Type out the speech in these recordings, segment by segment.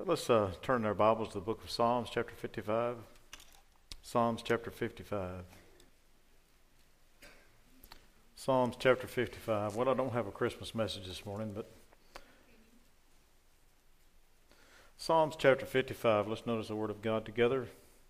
Let's turn our Bibles to the book of Psalms, chapter 55. Psalms, chapter 55. Psalms, chapter 55. Well, I don't have a Christmas message this morning, but Psalms, chapter 55. Let's notice the Word of God together.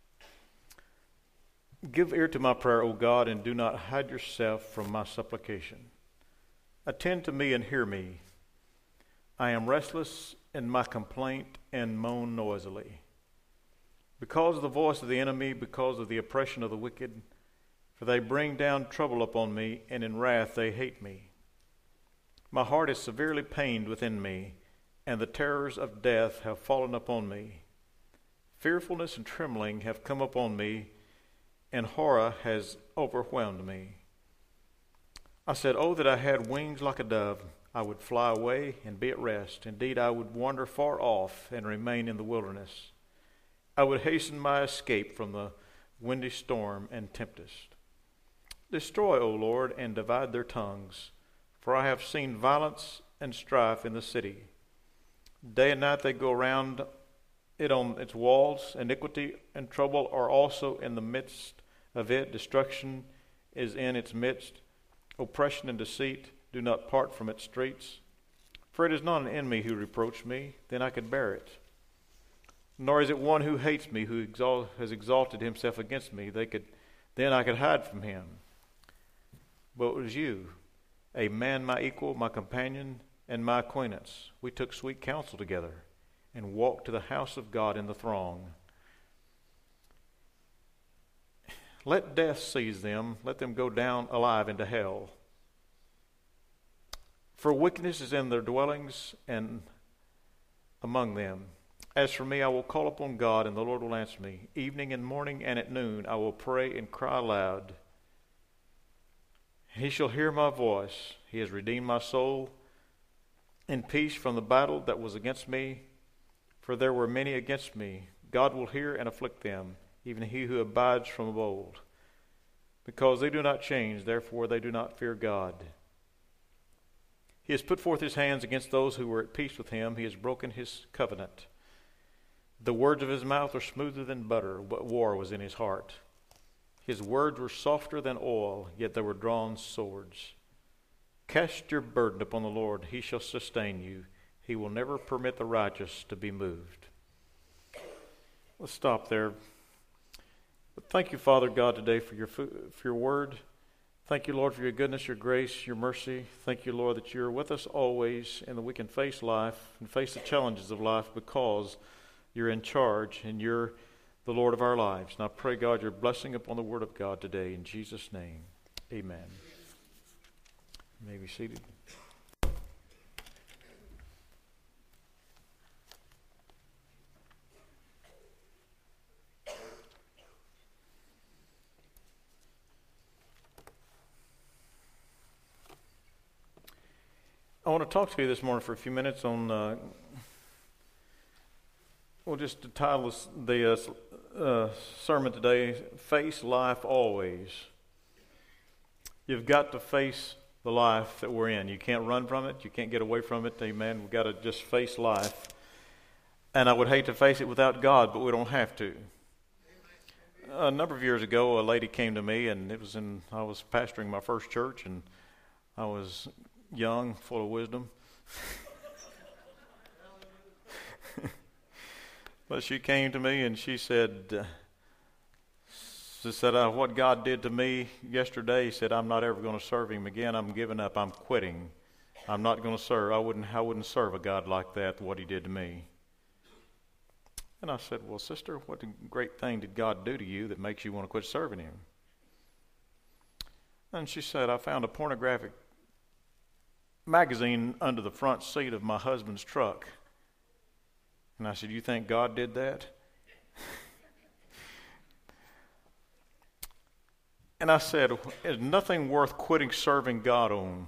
Give ear to my prayer, O God, and do not hide yourself from my supplication. Attend to me and hear me. I am restless in my complaint and moan noisily. Because of the voice of the enemy, because of the oppression of the wicked, for they bring down trouble upon me, and in wrath they hate me. My heart is severely pained within me, and the terrors of death have fallen upon me. Fearfulness and trembling have come upon me, and horror has overwhelmed me. I said, "Oh, that I had wings like a dove! I would fly away and be at rest. Indeed, I would wander far off and remain in the wilderness. I would hasten my escape from the windy storm and tempest. Destroy, O Lord, and divide their tongues, for I have seen violence and strife in the city. Day and night they go around it on its walls. Iniquity and trouble are also in the midst of it. Destruction is in its midst. Oppression and deceit do not part from its streets. For it is not an enemy who reproached me, then I could bear it. Nor is it one who hates me, who has exalted himself against me. Then I could hide from him. But it was you, a man my equal, my companion, and my acquaintance. We took sweet counsel together and walked to the house of God in the throng. Let death seize them. Let them go down alive into hell. For wickedness is in their dwellings and among them. As for me, I will call upon God, and the Lord will answer me. Evening and morning and at noon I will pray and cry aloud. He shall hear my voice. He has redeemed my soul in peace from the battle that was against me. For there were many against me. God will hear and afflict them, even he who abides from of old. Because they do not change, therefore they do not fear God. He has put forth his hands against those who were at peace with him. He has broken his covenant. The words of his mouth are smoother than butter, but war was in his heart. His words were softer than oil, yet they were drawn swords. Cast your burden upon the Lord. He shall sustain you. He will never permit the righteous to be moved. Let's stop there. But thank you, Father God, today for your word. Thank you, Lord, for your goodness, your grace, your mercy. Thank you, Lord, that you're with us always and that we can face life and face the challenges of life because you're in charge and you're the Lord of our lives. And I pray, God, your blessing upon the word of God today. In Jesus' name, amen. You may be seated. I want to talk to you this morning for a few minutes on, just to title the sermon today, Face Life Always. You've got to face the life that we're in. You can't run from it. You can't get away from it. Amen. We've got to just face life. And I would hate to face it without God, but we don't have to. A number of years ago, a lady came to me, and I was pastoring my first church, and I was young, full of wisdom. But she came to me and she said, what God did to me yesterday, he said, I'm not ever going to serve him again. I'm giving up. I'm quitting. I'm not going to serve. I wouldn't serve a God like that, what he did to me. And I said, well, sister, what great thing did God do to you that makes you want to quit serving him? And she said, I found a pornographic magazine under the front seat of my husband's truck. And I said, you think God did that? And I said, there's nothing worth quitting serving God on.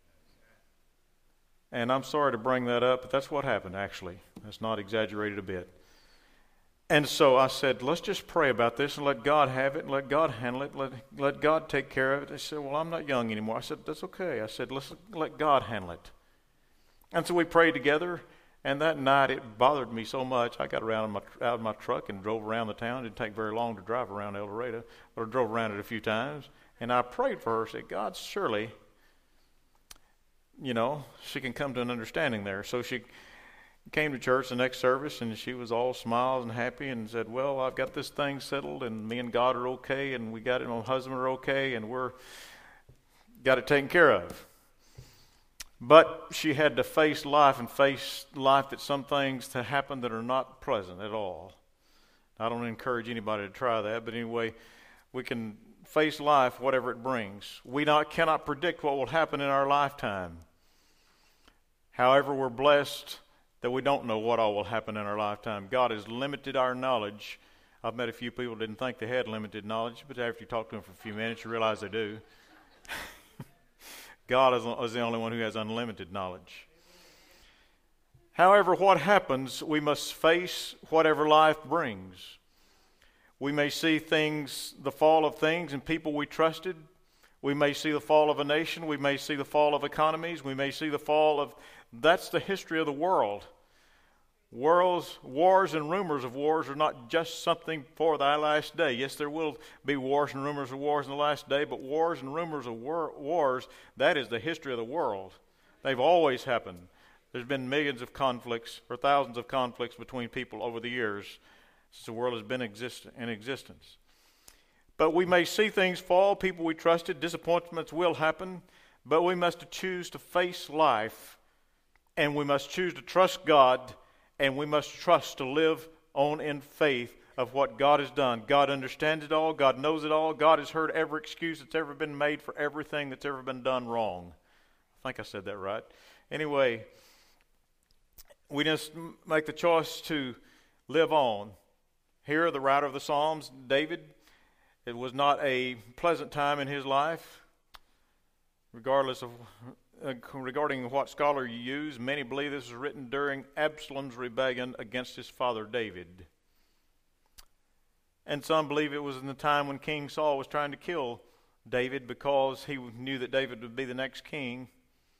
And I'm sorry to bring that up, but that's what happened, actually. That's not exaggerated a bit. And so I said, let's just pray about this and let God have it and let God handle it. Let God take care of it. They said, well, I'm not young anymore. I said, that's okay. I said, let's let God handle it. And so we prayed together, And that night it bothered me so much, I got out of my truck and drove around the town. It didn't take very long to drive around El Dorado, but I drove around it a few times. And I prayed for her, said, God, surely, she can come to an understanding there. So she came to church the next service, and she was all smiles and happy and said, well, I've got this thing settled, and me and God are okay, and we got it, my husband are okay, and we're got it taken care of. But she had to face life that some things to happen that are not pleasant at all. I don't encourage anybody to try that, but anyway, we can face life, whatever it brings. We cannot predict what will happen in our lifetime. However, we're blessed that we don't know what all will happen in our lifetime. God has limited our knowledge. I've met a few people who didn't think they had limited knowledge, but after you talk to them for a few minutes, you realize they do. God is the only one who has unlimited knowledge. However, what happens, we must face whatever life brings. We may see the fall of things and people we trusted. We may see the fall of a nation. We may see the fall of economies. We may see the fall of... That's the history of the world. Wars and rumors of wars are not just something for thy last day. Yes, there will be wars and rumors of wars in the last day, but wars and rumors of wars, that is the history of the world. They've always happened. There's been millions of conflicts or thousands of conflicts between people over the years since the world has been in existence. But we may see things fall, people we trusted, disappointments will happen, but we must choose to face life, and we must choose to trust God, and we must trust to live on in faith of what God has done. God understands it all. God knows it all. God has heard every excuse that's ever been made for everything that's ever been done wrong. I think I said that right. Anyway, we just make the choice to live on. Here, the writer of the Psalms, David, it was not a pleasant time in his life, regarding what scholar you use. Many believe this was written during Absalom's rebellion against his father David. And some believe it was in the time when King Saul was trying to kill David because he knew that David would be the next king.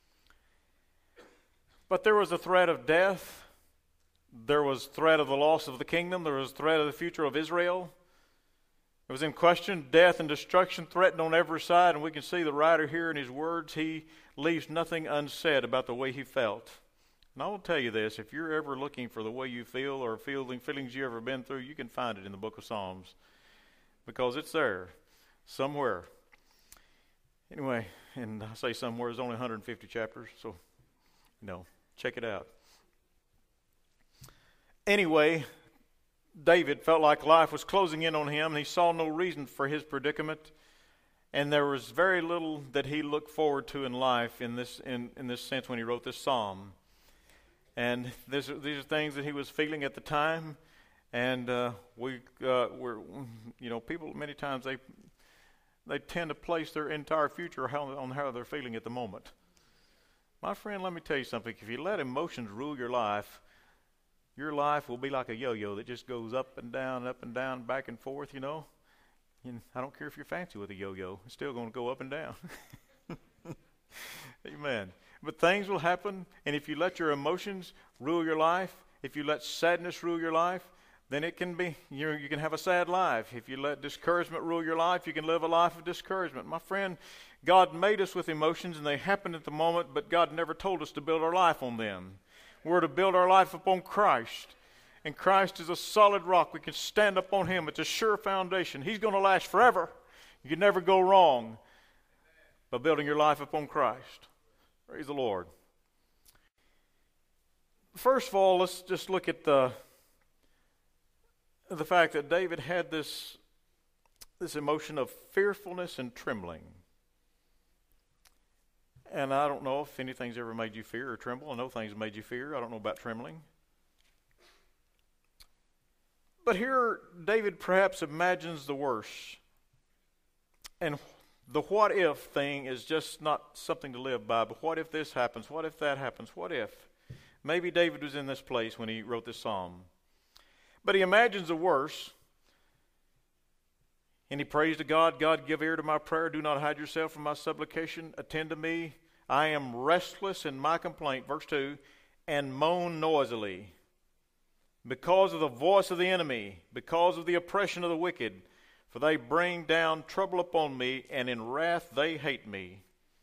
But there was a threat of death. There was threat of the loss of the kingdom. There was threat of the future of Israel. It was in question. Death and destruction threatened on every side, and we can see the writer here in his words. He leaves nothing unsaid about the way he felt. And I will tell you this, if you're ever looking for the way you feel or feelings you've ever been through, you can find it in the book of Psalms because it's there somewhere. Anyway, and I say somewhere, there's only 150 chapters, so, check it out. Anyway, David felt like life was closing in on him, and he saw no reason for his predicament. And there was very little that he looked forward to in life in this sense when he wrote this psalm. And these are things that he was feeling at the time. And people many times they tend to place their entire future on how they're feeling at the moment. My friend, let me tell you something. If you let emotions rule your life will be like a yo-yo that just goes up and down, back and forth, And I don't care if you're fancy with a yo-yo. It's still going to go up and down. Amen. But things will happen, and if you let your emotions rule your life, if you let sadness rule your life, then it can be, you can have a sad life. If you let discouragement rule your life, you can live a life of discouragement. My friend, God made us with emotions, and they happen at the moment, but God never told us to build our life on them. We're to build our life upon Christ. And Christ is a solid rock. We can stand up on him. It's a sure foundation. He's going to last forever. You can never go wrong by building your life upon Christ. Praise the Lord. First of all, let's just look at the fact that David had this emotion of fearfulness and trembling. And I don't know if anything's ever made you fear or tremble. I know things made you fear. I don't know about trembling. But here, David perhaps imagines the worst. And the what if thing is just not something to live by, but what if this happens? What if that happens? What if? Maybe David was in this place when he wrote this psalm. But he imagines the worst. And he prays to God, God, give ear to my prayer. Do not hide yourself from my supplication. Attend to me. I am restless in my complaint. Verse 2, and moan noisily, because of the voice of the enemy, because of the oppression of the wicked. For they bring down trouble upon me, and in wrath they hate me.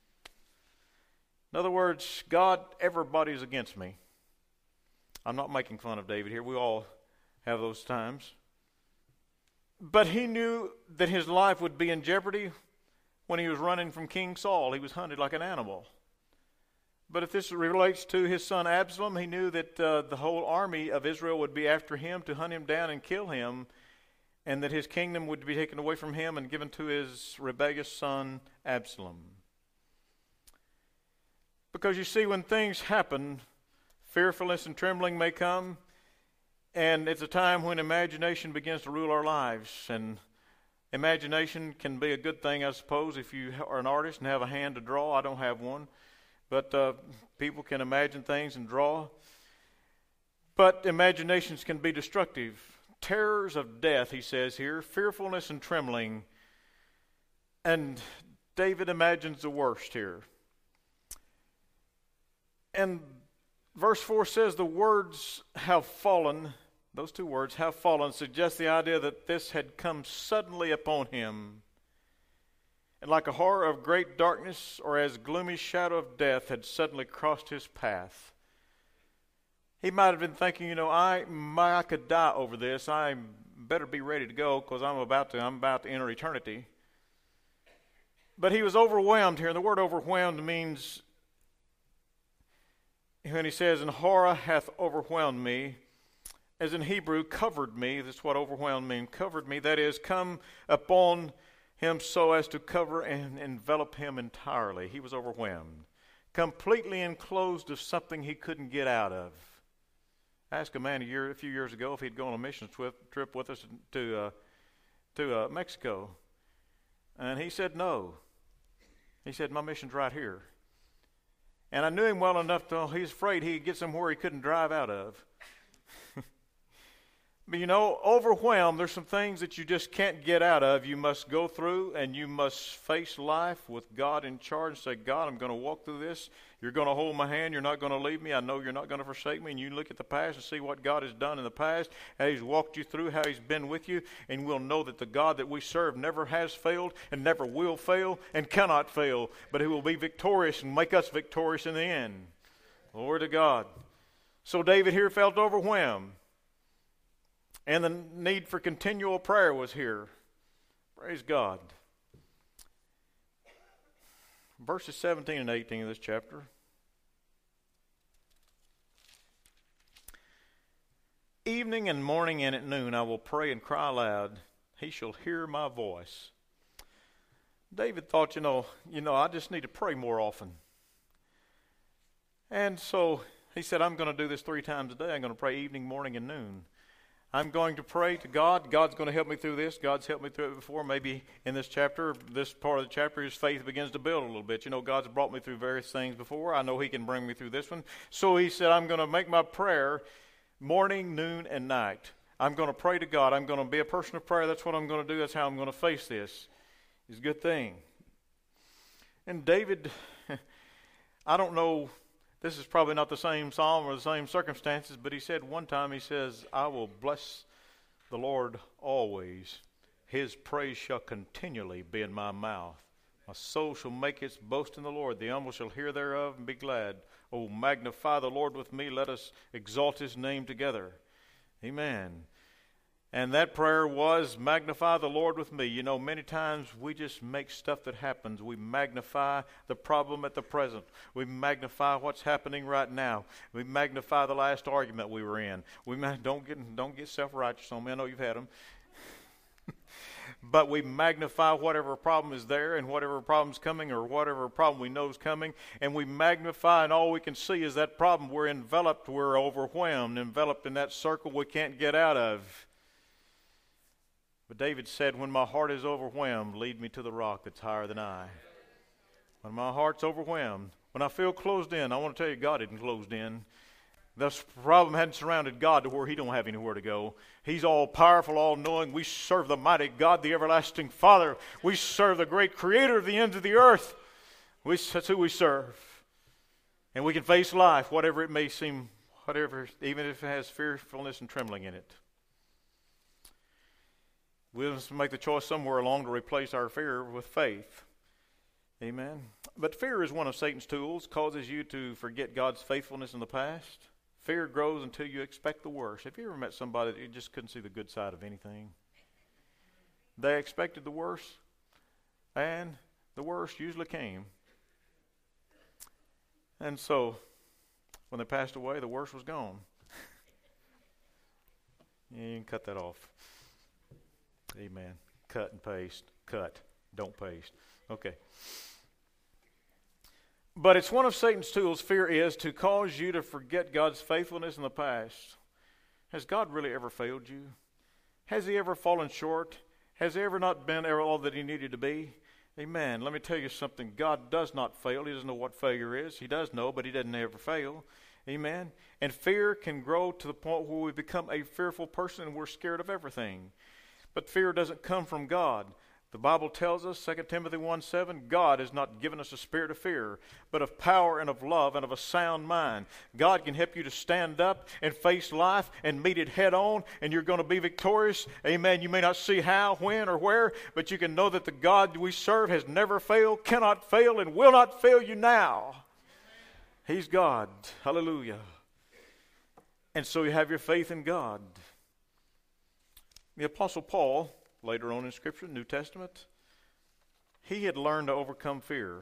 In other words, God, everybody's against me. I'm not making fun of David here. We all have those times. But he knew that his life would be in jeopardy when he was running from King Saul. He was hunted like an animal. But if this relates to his son Absalom, he knew that the whole army of Israel would be after him to hunt him down and kill him, and that his kingdom would be taken away from him and given to his rebellious son Absalom. Because you see, when things happen, fearfulness and trembling may come, and it's a time when imagination begins to rule our lives. And imagination can be a good thing, I suppose, if you are an artist and have a hand to draw. I don't have one. But people can imagine things and draw. But imaginations can be destructive. Terrors of death, he says here, fearfulness and trembling. And David imagines the worst here. And verse 4 says the words have fallen. Those two words, have fallen, suggest the idea that this had come suddenly upon him. And like a horror of great darkness, or as gloomy shadow of death had suddenly crossed his path. He might have been thinking, I could die over this. I better be ready to go because I'm about to enter eternity. But he was overwhelmed here. And the word overwhelmed means, when he says, and horror hath overwhelmed me, as in Hebrew, covered me. That's what overwhelmed means. Covered me. That is, come upon him so as to cover and envelop him entirely. He was overwhelmed, completely enclosed of something he couldn't get out of. I asked a man a few years ago if he'd go on a mission trip with us to Mexico, and he said no. He said, my mission's right here. And I knew him well enough to know he's afraid he'd get somewhere he couldn't drive out of. But overwhelmed, there's some things that you just can't get out of. You must go through, and you must face life with God in charge and say, God, I'm going to walk through this. You're going to hold my hand. You're not going to leave me. I know you're not going to forsake me. And you look at the past and see what God has done in the past, how he's walked you through, how he's been with you, and we'll know that the God that we serve never has failed and never will fail and cannot fail, but he will be victorious and make us victorious in the end. Glory to God. So David here felt overwhelmed. And the need for continual prayer was here. Praise God. Verses 17 and 18 of this chapter. Evening and morning and at noon I will pray and cry aloud. He shall hear my voice. David thought, I just need to pray more often. And so he said, I'm going to do this 3 times a day. I'm going to pray evening, morning, and noon. I'm going to pray to God. God's going to help me through this. God's helped me through it before. Maybe in this chapter, this part of the chapter, his faith begins to build a little bit. God's brought me through various things before. I know he can bring me through this one. So he said, I'm going to make my prayer morning, noon, and night. I'm going to pray to God. I'm going to be a person of prayer. That's what I'm going to do. That's how I'm going to face this. It's a good thing. And David, I don't know, this is probably not the same psalm or the same circumstances, but he said one time, he says, I will bless the Lord always. His praise shall continually be in my mouth. My soul shall make its boast in the Lord. The humble shall hear thereof and be glad. Oh, magnify the Lord with me. Let us exalt his name together. Amen. And that prayer was, magnify the Lord with me. Many times we just make stuff that happens. We magnify the problem at the present. We magnify what's happening right now. We magnify the last argument we were in. Don't get self-righteous on me. I know you've had them. But we magnify whatever problem is there and whatever problem's coming or whatever problem we know is coming. And we magnify, and all we can see is that problem. We're enveloped, we're overwhelmed, enveloped in that circle we can't get out of. But David said, when my heart is overwhelmed, lead me to the rock that's higher than I. When my heart's overwhelmed, when I feel closed in, I want to tell you, God isn't closed in. This problem hadn't surrounded God to where he don't have anywhere to go. He's all powerful, all knowing. We serve the mighty God, the everlasting Father. We serve the great creator of the ends of the earth. That's who we serve. And we can face life, whatever it may seem whatever, even if it has fearfulness and trembling in it. We'll make the choice somewhere along to replace our fear with faith. Amen. But fear is one of Satan's tools, causes you to forget God's faithfulness in the past. Fear grows until you expect the worst. Have you ever met somebody that you just couldn't see the good side of anything? They expected the worst, and the worst usually came. And so, when they passed away, the worst was gone. You can cut that off. Amen. Cut and paste. Cut. Don't paste. Okay. But it's one of Satan's tools, fear is, to cause you to forget God's faithfulness in the past. Has God really ever failed you? Has he ever fallen short? Has he ever not been all that he needed to be? Amen. Let me tell you something. God does not fail. He doesn't know what failure is. He does know, but he doesn't ever fail. Amen. And fear can grow to the point where we become a fearful person and we're scared of everything. But fear doesn't come from God. The Bible tells us, 2 Timothy 1:7, God has not given us a spirit of fear, but of power and of love and of a sound mind. God can help you to stand up and face life and meet it head on, and you're going to be victorious. Amen. You may not see how, when, or where, but you can know that the God we serve has never failed, cannot fail, and will not fail you now. He's God. Hallelujah. And so you have your faith in God. The Apostle Paul, later on in Scripture, New Testament, he had learned to overcome fear.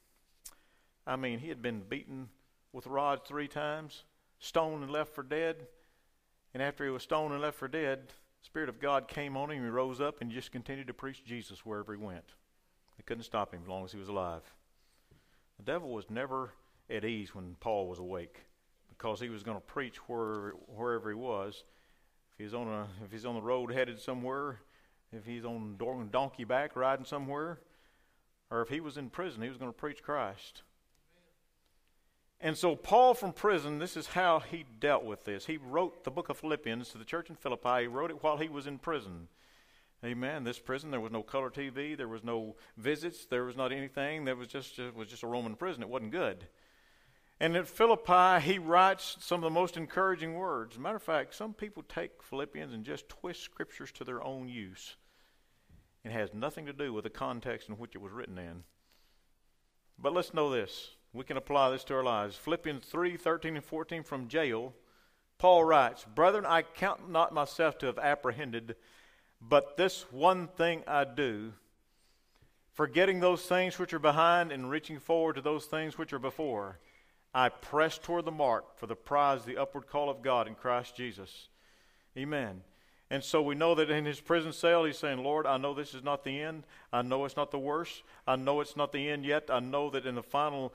I mean, he had been beaten with rods 3 times, stoned and left for dead. And after he was stoned and left for dead, the Spirit of God came on him. He rose up and just continued to preach Jesus wherever he went. They couldn't stop him as long as he was alive. The devil was never at ease when Paul was awake, because he was going to preach wherever he was. If he's on the road headed somewhere, if he's on donkey back riding somewhere, or if he was in prison, he was going to preach Christ. And so Paul from prison, this is how he dealt with this. He wrote the book of Philippians to the church in Philippi. He wrote it while he was in prison. Amen. This prison, there was no color TV, there was no visits, there was not anything. There was just a Roman prison. It wasn't good. And at Philippi, he writes some of the most encouraging words. As a matter of fact, some people take Philippians and just twist scriptures to their own use. It has nothing to do with the context in which it was written in. But let's know this. We can apply this to our lives. Philippians 3:13 and 14 from jail, Paul writes, "Brethren, I count not myself to have apprehended, but this one thing I do, forgetting those things which are behind and reaching forward to those things which are before. I press toward the mark for the prize of the upward call of God in Christ Jesus." Amen. And so we know that in his prison cell, he's saying, Lord, I know this is not the end. I know it's not the worst. I know it's not the end yet. I know that in the final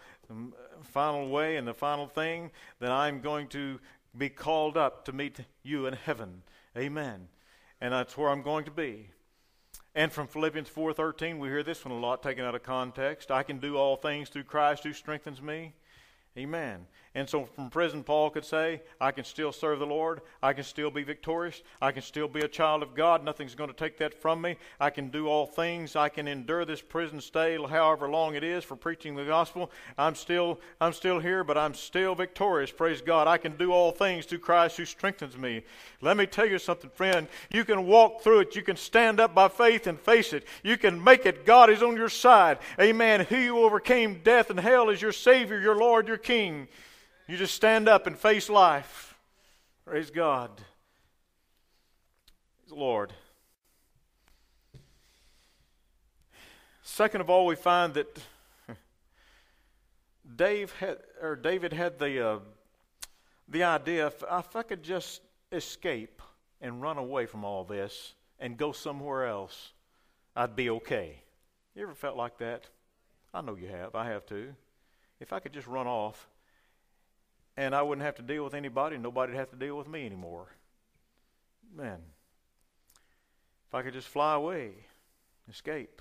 way and the final thing, that I'm going to be called up to meet you in heaven. Amen. And that's where I'm going to be. And from Philippians 4:13, we hear this one a lot taken out of context. I can do all things through Christ who strengthens me. Amen. And so from prison, Paul could say, I can still serve the Lord. I can still be victorious. I can still be a child of God. Nothing's going to take that from me. I can do all things. I can endure this prison stay, however long it is, for preaching the gospel. I'm still here, but I'm still victorious. Praise God. I can do all things through Christ who strengthens me. Let me tell you something, friend. You can walk through it. You can stand up by faith and face it. You can make it. God is on your side. Amen. He who overcame death and hell is your Savior, your Lord, your King. You just stand up and face life. Praise God. Praise the Lord. Second of all, we find that David had the idea, if I could just escape and run away from all this and go somewhere else, I'd be okay. You ever felt like that? I know you have. I have too. If I could just run off, and I wouldn't have to deal with anybody, nobody would have to deal with me anymore. Man, if I could just fly away, escape.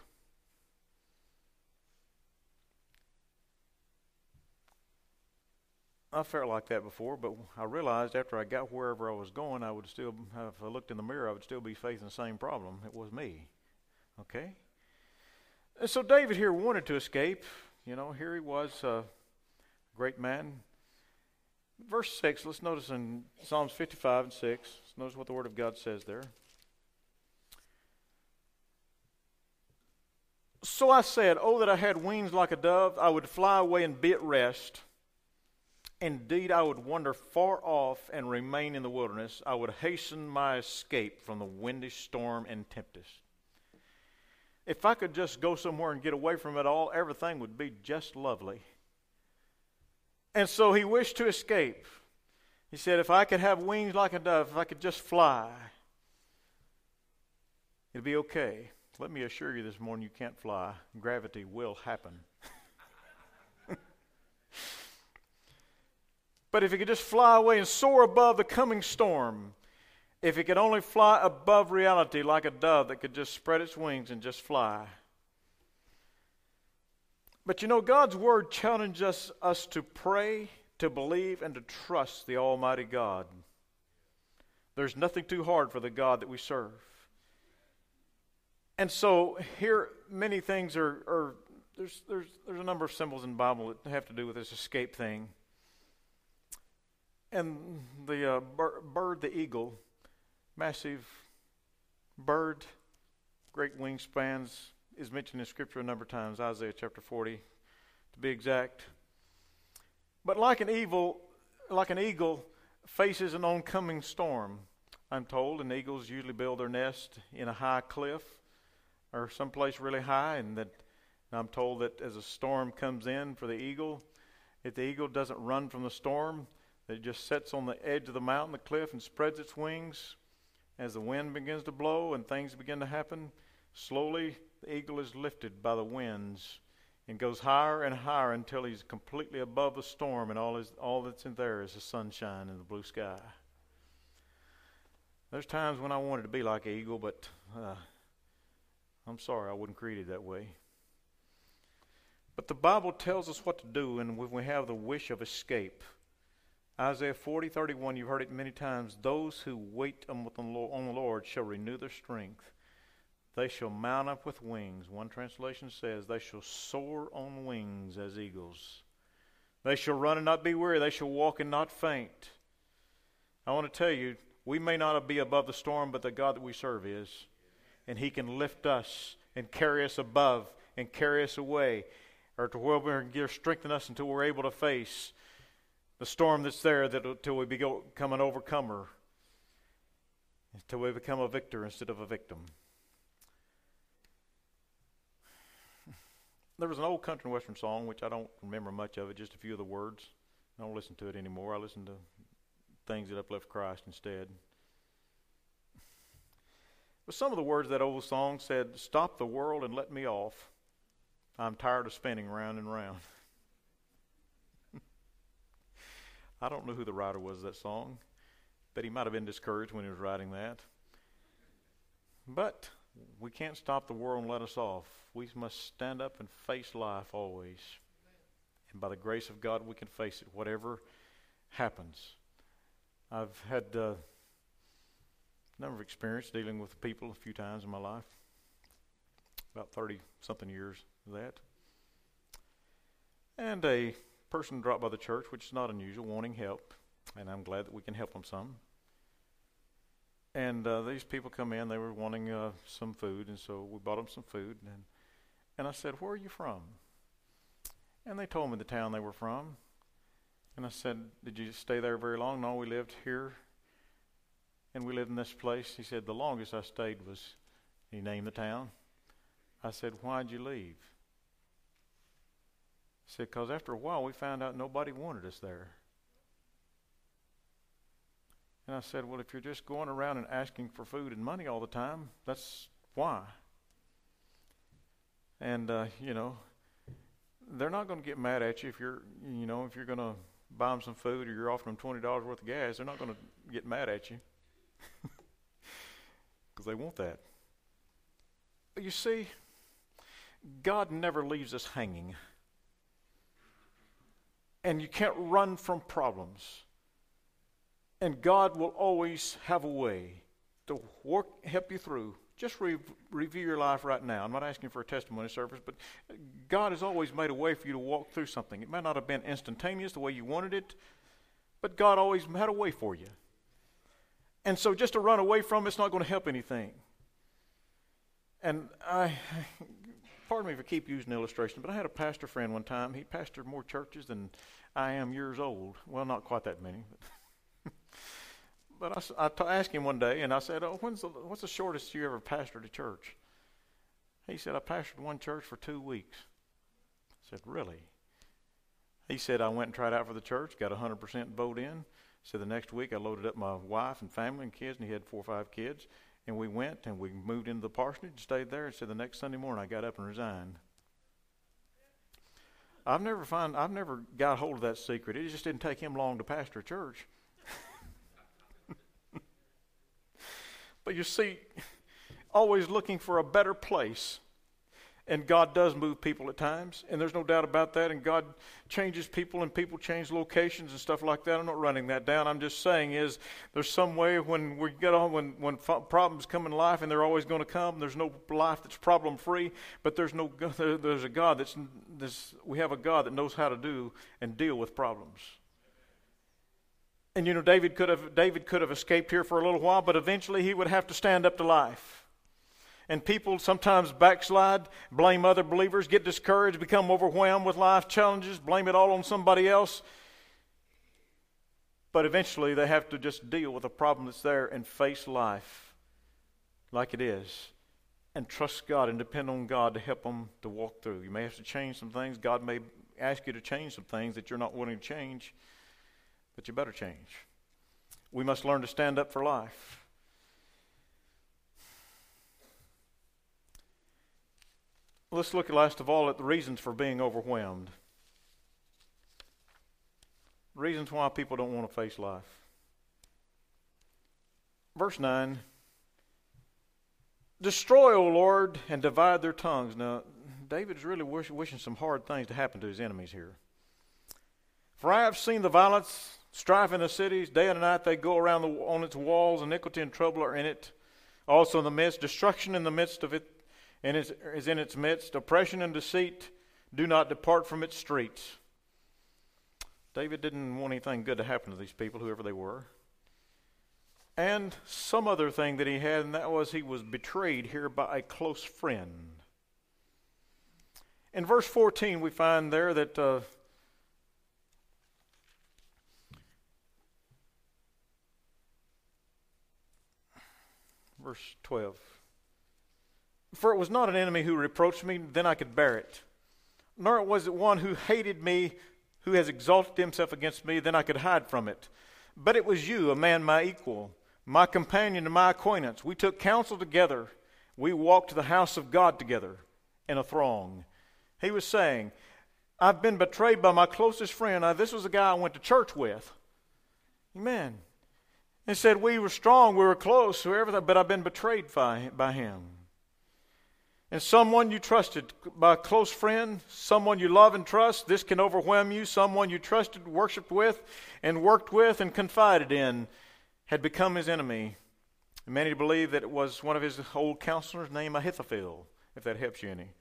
I felt like that before, but I realized after I got wherever I was going, I would still, if I looked in the mirror, I would still be facing the same problem. It was me. Okay? And so David here wanted to escape. You know, here he was, a great man. Verse 6, let's notice in Psalms 55 and 6, let's notice what the Word of God says there. So I said, oh, that I had wings like a dove, I would fly away and be at rest. Indeed, I would wander far off and remain in the wilderness. I would hasten my escape from the windy storm and tempest. If I could just go somewhere and get away from it all, everything would be just lovely. And so he wished to escape. He said, if I could have wings like a dove, if I could just fly, it'd be okay. Let me assure you this morning, you can't fly. Gravity will happen. But if he could just fly away and soar above the coming storm, if he could only fly above reality like a dove that could just spread its wings and just fly. But you know, God's Word challenges us to pray, to believe, and to trust the Almighty God. There's nothing too hard for the God that we serve. And so here, many things there's a number of symbols in the Bible that have to do with this escape thing. And the bird, the eagle, massive bird, great wingspans, is mentioned in Scripture a number of times, Isaiah chapter 40, to be exact. But like an eagle faces an oncoming storm, I'm told, and eagles usually build their nest in a high cliff or someplace really high, and I'm told that as a storm comes in for the eagle, if the eagle doesn't run from the storm, it just sits on the edge of the mountain, the cliff, and spreads its wings. As the wind begins to blow and things begin to happen, slowly the eagle is lifted by the winds and goes higher and higher until he's completely above the storm, and all that's in there is the sunshine and the blue sky. There's times when I wanted to be like an eagle, but I'm sorry, I wasn't created that way. But the Bible tells us what to do, and when we have the wish of escape. Isaiah 40:31, you've heard it many times. Those who wait on the Lord shall renew their strength. They shall mount up with wings. One translation says, they shall soar on wings as eagles. They shall run and not be weary. They shall walk and not faint. I want to tell you, we may not be above the storm, but the God that we serve is. And He can lift us and carry us above and carry us away, or to where we can strengthen us until we're able to face the storm that's there, until we become an overcomer, until we become a victor instead of a victim. There was an old country and western song, which I don't remember much of it, just a few of the words. I don't listen to it anymore. I listen to things that uplift Christ instead. But some of the words of that old song said, stop the world and let me off. I'm tired of spinning round and round. I don't know who the writer was of that song, but he might have been discouraged when he was writing that. But we can't stop the world and let us off. We must stand up and face life always. And by the grace of God, we can face it, whatever happens. I've had a number of experience dealing with people a few times in my life, about 30-something years of that. And a person dropped by the church, which is not unusual, wanting help, and I'm glad that we can help them some. And these people come in, they were wanting some food, and so we bought them some food, and I said, where are you from? And they told me the town they were from. And I said, did you stay there very long? No, we lived here, and we lived in this place. He said, the longest I stayed was, he named the town. I said, why'd you leave? He said, because after a while we found out nobody wanted us there. And I said, well, if you're just going around and asking for food and money all the time, that's why. And, they're not going to get mad at you if you're going to buy them some food or you're offering them $20 worth of gas. They're not going to get mad at you because they want that. But you see, God never leaves us hanging. And you can't run from problems. And God will always have a way to help you through. Just review your life right now. I'm not asking for a testimony service, but God has always made a way for you to walk through something. It might not have been instantaneous the way you wanted it, But God always had a way for you. And so just to run away from it's not going to help anything. And pardon me if I keep using illustration, but I had a pastor friend one time. He pastored more churches than I am years old. Well, not quite that many. But I asked him one day, and I said, what's the shortest you ever pastored a church? He said, I pastored one church for 2 weeks. I said, really? He said, I went and tried out for the church, got 100% vote in. So the next week I loaded up my wife and family and kids, and he had 4 or 5 kids. And we went and we moved into the parsonage and stayed there. And said the next Sunday morning I got up and resigned. I've never got hold of that secret. It just didn't take him long to pastor a church. But you see, always looking for a better place. And God does move people at times, and there's no doubt about that. And God changes people, and people change locations and stuff like that. I'm not running that down. I'm just saying is there's some way when we get on when problems come in life, and they're always going to come. There's no life that's problem free, but there's a God we have a God that knows how to do and deal with problems. And you know, David could have escaped here for a little while, but eventually he would have to stand up to life. And people sometimes backslide, blame other believers, get discouraged, become overwhelmed with life challenges, blame it all on somebody else. But eventually they have to just deal with the problem that's there and face life like it is. And trust God and depend on God to help them to walk through. You may have to change some things. God may ask you to change some things that you're not willing to change, but you better change. We must learn to stand up for life. Let's look last of all at the reasons for being overwhelmed. Reasons why people don't want to face life. Verse 9. Destroy, O Lord, and divide their tongues. Now, David is really wishing some hard things to happen to his enemies here. For I have seen the violence, strife in the cities. Day and night they go around on its walls. Iniquity and trouble are in it. Also in the midst, destruction in the midst of it. And is in its midst. Oppression and deceit do not depart from its streets. David didn't want anything good to happen to these people, whoever they were. And some other thing that he had, and that was he was betrayed here by a close friend. In verse 14 we find there that verse 12. For it was not an enemy who reproached me, then I could bear it. Nor was it one who hated me, who has exalted himself against me, then I could hide from it. But it was you, a man my equal, my companion and my acquaintance. We took counsel together. We walked to the house of God together in a throng. He was saying, I've been betrayed by my closest friend. This was a guy I went to church with. Amen. And said, we were strong, we were close, but I've been betrayed by him. And someone you trusted, by a close friend, someone you love and trust, this can overwhelm you. Someone you trusted, worshiped with, and worked with, and confided in, had become his enemy. And many believe that it was one of his old counselors named Ahithophel, if that helps you any.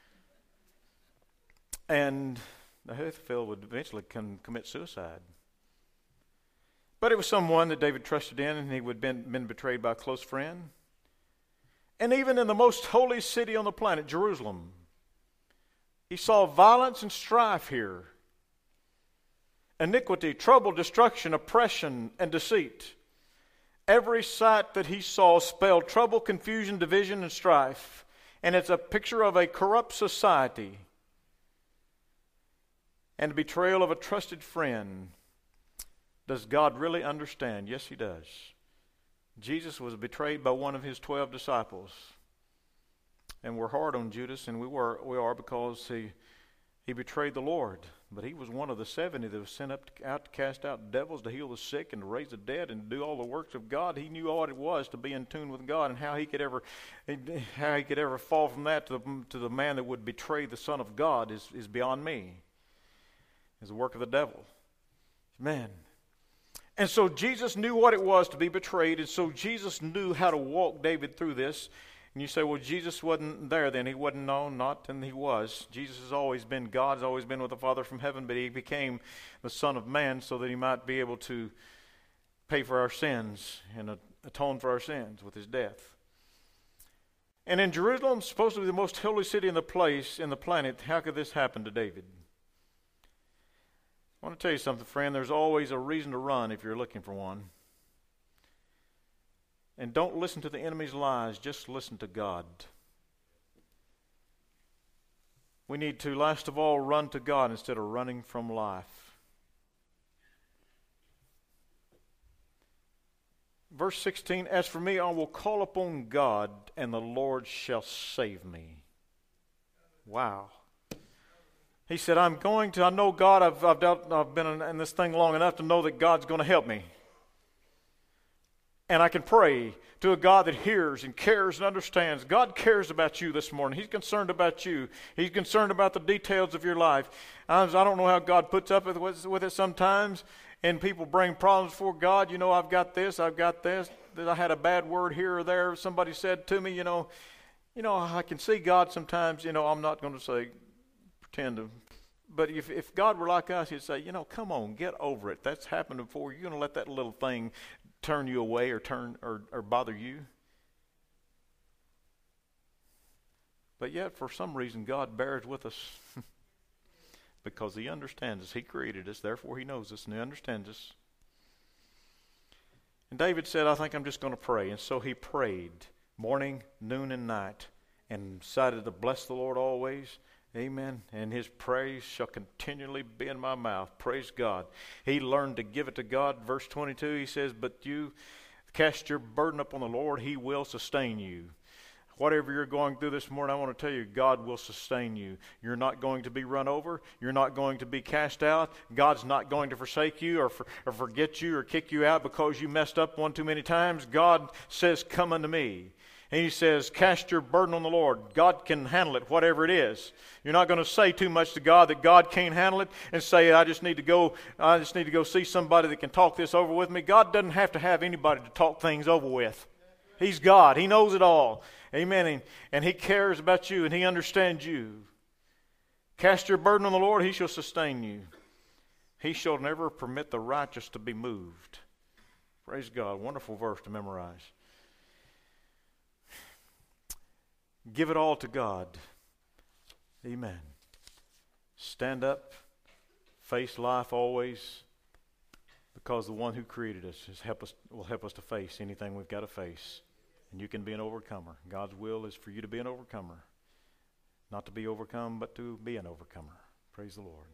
And Ahithophel would eventually commit suicide. But it was someone that David trusted in, and he would have been betrayed by a close friend. And even in the most holy city on the planet, Jerusalem, he saw violence and strife here. Iniquity, trouble, destruction, oppression, and deceit. Every sight that he saw spelled trouble, confusion, division, and strife. And it's a picture of a corrupt society and the betrayal of a trusted friend. Does God really understand? Yes, he does. Jesus was betrayed by one of his 12 disciples. And we're hard on Judas, and we are because he betrayed the Lord. But he was one of the 70 that was sent out to cast out devils, to heal the sick, and to raise the dead, and to do all the works of God. He knew what it was to be in tune with God, and how he could ever fall from that to the man that would betray the Son of God is beyond me. It's the work of the devil. Man. And so Jesus knew what it was to be betrayed, and so Jesus knew how to walk David through this. And you say, well, Jesus wasn't there then. He wasn't known, not, and he was. Jesus has always been God, has always been with the Father from heaven, but he became the Son of Man so that he might be able to pay for our sins and atone for our sins with his death. And in Jerusalem, supposed to be the most holy city in the planet, how could this happen to David? I want to tell you something, friend. There's always a reason to run if you're looking for one. And don't listen to the enemy's lies, just listen to God. We need to, last of all, run to God instead of running from life. Verse 16, as for me, I will call upon God, and the Lord shall save me. Wow. He said, I know God, I've been in this thing long enough to know that God's going to help me. And I can pray to a God that hears and cares and understands. God cares about you this morning. He's concerned about you. He's concerned about the details of your life. I don't know how God puts up with it sometimes. And people bring problems before God. You know, I've got this. I had a bad word here or there. Somebody said to me, I can see God sometimes. I'm not going to pretend to. But if God were like us, he'd say, come on, get over it. That's happened before. You're going to let that little thing turn you away or bother you. But yet, for some reason, God bears with us because he understands us. He created us, therefore he knows us and he understands us. And David said, I think I'm just going to pray. And so he prayed morning, noon, and night and decided to bless the Lord always. Amen. And his praise shall continually be in my mouth. Praise God. He learned to give it to God. Verse 22, he says, but you cast your burden upon the Lord. He will sustain you. Whatever you're going through this morning, I want to tell you, God will sustain you. You're not going to be run over. You're not going to be cast out. God's not going to forsake you or forget you or kick you out because you messed up one too many times. God says, come unto me. And he says, cast your burden on the Lord. God can handle it, whatever it is. You're not going to say too much to God that God can't handle it and say, I just need to go see somebody that can talk this over with me. God doesn't have to have anybody to talk things over with. He's God. He knows it all. Amen. And he cares about you and he understands you. Cast your burden on the Lord, he shall sustain you. He shall never permit the righteous to be moved. Praise God. Wonderful verse to memorize. Give it all to God. Amen. Stand up. Face life always. Because the one who created us will help us to face anything we've got to face. And you can be an overcomer. God's will is for you to be an overcomer. Not to be overcome, but to be an overcomer. Praise the Lord.